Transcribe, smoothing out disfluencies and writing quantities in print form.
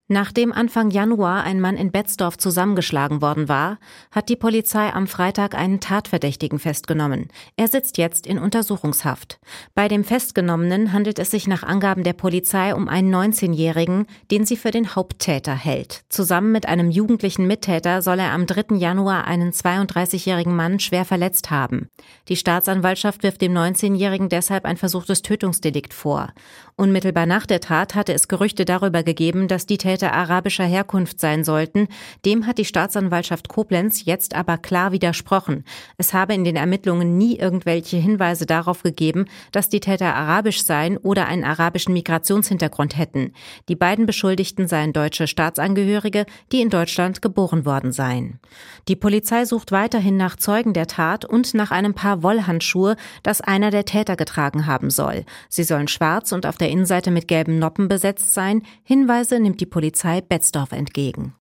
Nachdem Anfang Januar ein Mann in Betzdorf zusammengeschlagen worden war, hat die Polizei am Freitag einen Tatverdächtigen festgenommen. Er sitzt jetzt in Untersuchungshaft. Bei dem Festgenommenen handelt es sich nach Angaben der Polizei um einen 19-Jährigen, den sie für den Haupttäter hält. Zusammen mit einem jugendlichen Mittäter soll er am 3. Januar einen 32-jährigen Mann schwer verletzt haben. Die Staatsanwaltschaft wirft dem 19-Jährigen deshalb ein versuchtes Tötungsdelikt vor. Unmittelbar nach der Tat hatte es Gerüchte darüber gegeben, dass die Täter arabischer Herkunft sein sollten. Dem hat die Staatsanwaltschaft Koblenz jetzt aber klar widersprochen. Es habe in den Ermittlungen nie irgendwelche Hinweise darauf gegeben, dass die Täter arabisch seien oder einen arabischen Migrationshintergrund hätten. Die beiden Beschuldigten seien deutsche Staatsangehörige, die in Deutschland geboren worden seien. Die Polizei sucht weiterhin nach Zeugen der Tat und nach einem Paar Wollhandschuhe, das einer der Täter getragen haben soll. Sie sollen schwarz und auf der Innenseite mit gelben Noppen besetzt sein. Hinweise nimmt die Polizei Betzdorf entgegen.